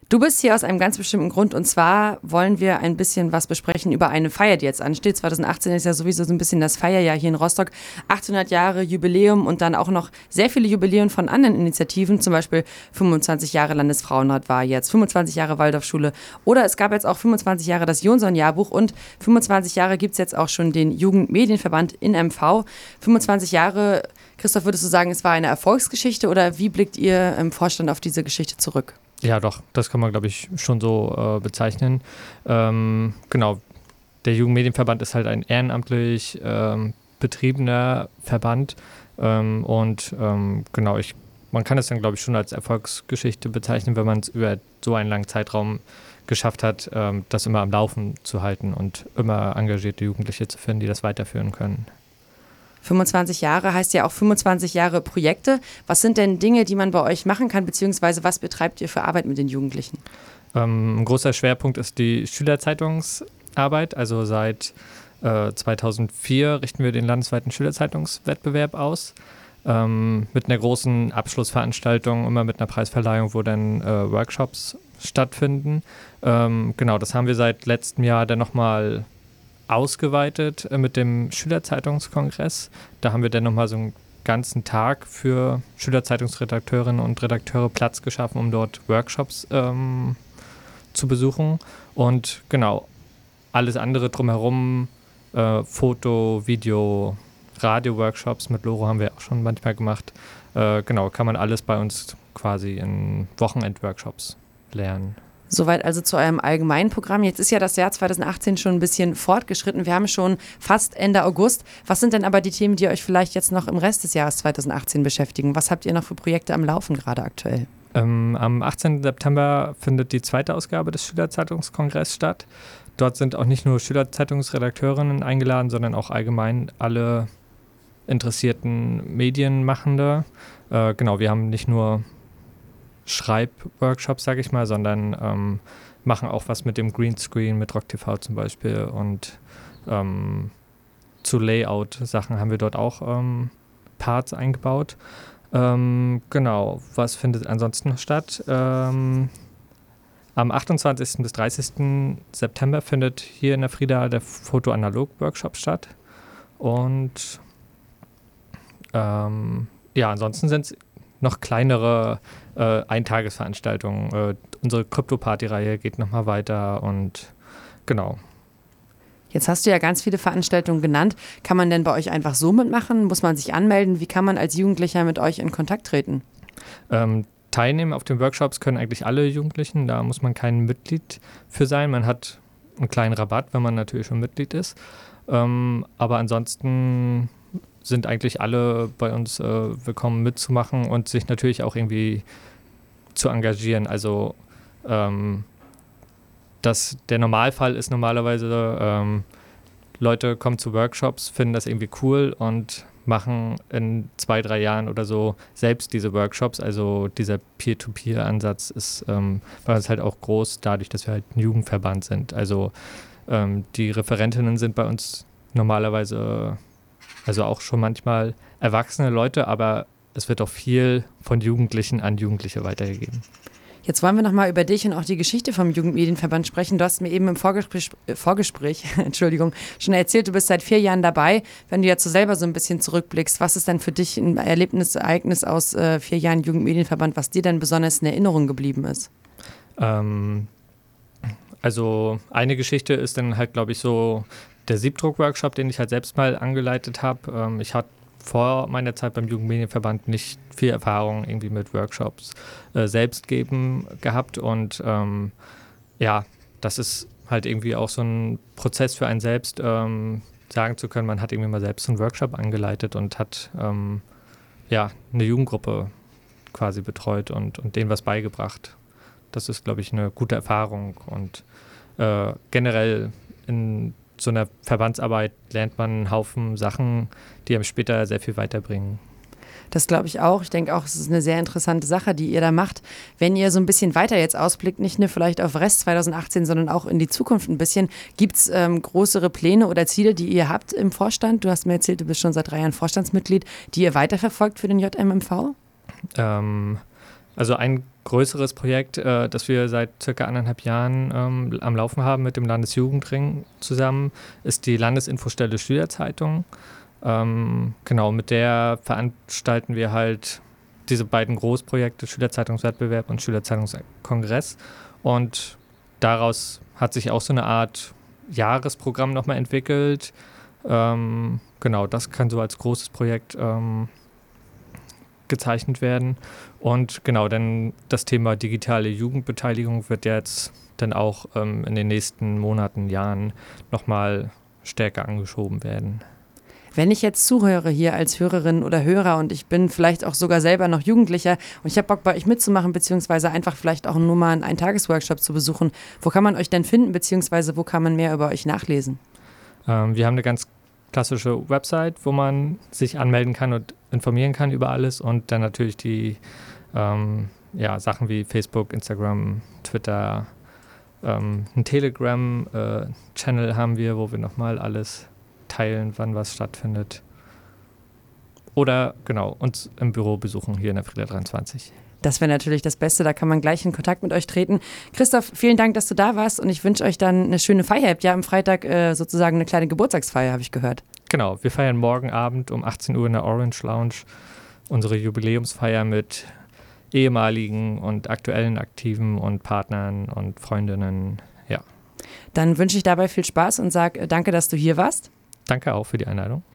Du bist hier aus einem ganz bestimmten Grund und zwar wollen wir ein bisschen was besprechen über eine Feier, die jetzt ansteht. 2018 ist ja sowieso so ein bisschen das Feierjahr hier in Rostock. 800 Jahre Jubiläum und dann auch noch sehr viele Jubiläen von anderen Initiativen, zum Beispiel 25 Jahre Landesfrauenrat war jetzt, 25 Jahre Waldorfschule oder es gab jetzt auch 25 Jahre das Jonsson-Jahrbuch und 25 Jahre gibt es jetzt auch schon den Jugendmedienverband in MV. 25 Jahre, Christoph, würdest du sagen, es war eine Erfolgsgeschichte oder wie blickt ihr im Vorstand auf diese Geschichte zurück? Ja, doch, das kann man, glaube ich, schon so bezeichnen. Genau, der Jugendmedienverband ist halt ein ehrenamtlich betriebener Verband und genau, man kann es dann, glaube ich, schon als Erfolgsgeschichte bezeichnen, wenn man es über so einen langen Zeitraum geschafft hat, das immer am Laufen zu halten und immer engagierte Jugendliche zu finden, die das weiterführen können. 25 Jahre heißt ja auch 25 Jahre Projekte. Was sind denn Dinge, die man bei euch machen kann, beziehungsweise was betreibt ihr für Arbeit mit den Jugendlichen? Ein großer Schwerpunkt ist die Schülerzeitungsarbeit. Also seit 2004 richten wir den landesweiten Schülerzeitungswettbewerb aus. Mit einer großen Abschlussveranstaltung, immer mit einer Preisverleihung, wo dann Workshops stattfinden. Genau, das haben wir seit letztem Jahr dann nochmal ausgeweitet mit dem Schülerzeitungskongress. Da haben wir dann nochmal so einen ganzen Tag für Schülerzeitungsredakteurinnen und Redakteure Platz geschaffen, um dort Workshops zu besuchen. Und genau, alles andere drumherum, Foto, Video, Radio-Workshops mit Loro haben wir auch schon manchmal gemacht. Genau, kann man alles bei uns quasi in Wochenend-Workshops lernen. Soweit also zu eurem allgemeinen Programm. Jetzt ist ja das Jahr 2018 schon ein bisschen fortgeschritten. Wir haben schon fast Ende August. Was sind denn aber die Themen, die euch vielleicht jetzt noch im Rest des Jahres 2018 beschäftigen? Was habt ihr noch für Projekte am Laufen gerade aktuell? Am 18. September findet die zweite Ausgabe des Schülerzeitungskongresses statt. Dort sind auch nicht nur Schülerzeitungsredakteurinnen eingeladen, sondern auch allgemein alle interessierten Medienmachende. Genau, wir haben nicht nur Schreibworkshops, sage ich mal, sondern machen auch was mit dem Greenscreen, mit RockTV zum Beispiel und zu Layout-Sachen haben wir dort auch Parts eingebaut. Genau, was findet ansonsten noch statt? Am 28. bis 30. September findet hier in der Frieda der Foto-Analog-Workshop statt und ja, ansonsten sind es noch kleinere Eintagesveranstaltungen. Unsere Krypto-Party-Reihe geht nochmal weiter und genau. Jetzt hast du ja ganz viele Veranstaltungen genannt. Kann man denn bei euch einfach so mitmachen? Muss man sich anmelden? Wie kann man als Jugendlicher mit euch in Kontakt treten? Teilnehmen auf den Workshops können eigentlich alle Jugendlichen. Da muss man kein Mitglied für sein. Man hat einen kleinen Rabatt, wenn man natürlich schon Mitglied ist. Aber ansonsten sind eigentlich alle bei uns willkommen mitzumachen und sich natürlich auch irgendwie zu engagieren. Also der Normalfall ist normalerweise, Leute kommen zu Workshops, finden das irgendwie cool und machen in 2-3 Jahren oder so selbst diese Workshops. Also dieser Peer-to-Peer-Ansatz ist bei uns halt auch groß, dadurch, dass wir halt ein Jugendverband sind. Also die Referentinnen sind bei uns normalerweise also auch schon manchmal erwachsene Leute, aber es wird auch viel von Jugendlichen an Jugendliche weitergegeben. Jetzt wollen wir nochmal über dich und auch die Geschichte vom Jugendmedienverband sprechen. Du hast mir eben im Vorgespräch Entschuldigung, schon erzählt, du bist seit 4 Jahren dabei. Wenn du jetzt so selber so ein bisschen zurückblickst, was ist denn für dich ein Ereignis aus 4 Jahren Jugendmedienverband, was dir denn besonders in Erinnerung geblieben ist? Also eine Geschichte ist dann halt, glaube ich, so der Siebdruck-Workshop, den ich halt selbst mal angeleitet habe. Ich hatte vor meiner Zeit beim Jugendmedienverband nicht viel Erfahrung irgendwie mit Workshops selbst geben gehabt und ja, das ist halt irgendwie auch so ein Prozess für einen selbst, sagen zu können, man hat irgendwie mal selbst einen Workshop angeleitet und hat ja, eine Jugendgruppe quasi betreut und denen was beigebracht. Das ist, glaube ich, eine gute Erfahrung und generell in so einer Verbandsarbeit lernt man einen Haufen Sachen, die einem später sehr viel weiterbringen. Das glaube ich auch. Ich denke auch, es ist eine sehr interessante Sache, die ihr da macht. Wenn ihr so ein bisschen weiter jetzt ausblickt, nicht nur vielleicht auf Rest 2018, sondern auch in die Zukunft ein bisschen, gibt es größere Pläne oder Ziele, die ihr habt im Vorstand? Du hast mir erzählt, du bist schon seit 3 Jahren Vorstandsmitglied, die ihr weiterverfolgt für den JMMV? Also ein größeres Projekt, das wir seit circa 1,5 Jahren am Laufen haben mit dem Landesjugendring zusammen, ist die Landesinfostelle Schülerzeitung. Genau, mit der veranstalten wir halt diese beiden Großprojekte, Schülerzeitungswettbewerb und Schülerzeitungskongress. Und daraus hat sich auch so eine Art Jahresprogramm nochmal entwickelt. Genau, das kann so als großes Projekt gezeichnet werden. Und genau, dann das Thema digitale Jugendbeteiligung wird jetzt dann auch in den nächsten Monaten, Jahren nochmal stärker angeschoben werden. Wenn ich jetzt zuhöre hier als Hörerin oder Hörer und ich bin vielleicht auch sogar selber noch Jugendlicher und ich habe Bock bei euch mitzumachen, beziehungsweise einfach vielleicht auch nur mal einen Eintagesworkshop zu besuchen, wo kann man euch denn finden, beziehungsweise wo kann man mehr über euch nachlesen? Wir haben eine ganz klassische Website, wo man sich anmelden kann und informieren kann über alles und dann natürlich die Sachen wie Facebook, Instagram, Twitter, ein Telegram-Channel haben wir, wo wir nochmal alles teilen, wann was stattfindet. Oder genau, uns im Büro besuchen hier in der Friedler 23. Das wäre natürlich das Beste, da kann man gleich in Kontakt mit euch treten. Christoph, vielen Dank, dass du da warst und ich wünsche euch dann eine schöne Feier. Ihr habt ja am Freitag sozusagen eine kleine Geburtstagsfeier, habe ich gehört. Genau, wir feiern morgen Abend um 18 Uhr in der Orange Lounge unsere Jubiläumsfeier mit ehemaligen und aktuellen Aktiven und Partnern und Freundinnen, ja. Dann wünsche ich dabei viel Spaß und sage danke, dass du hier warst. Danke auch für die Einladung.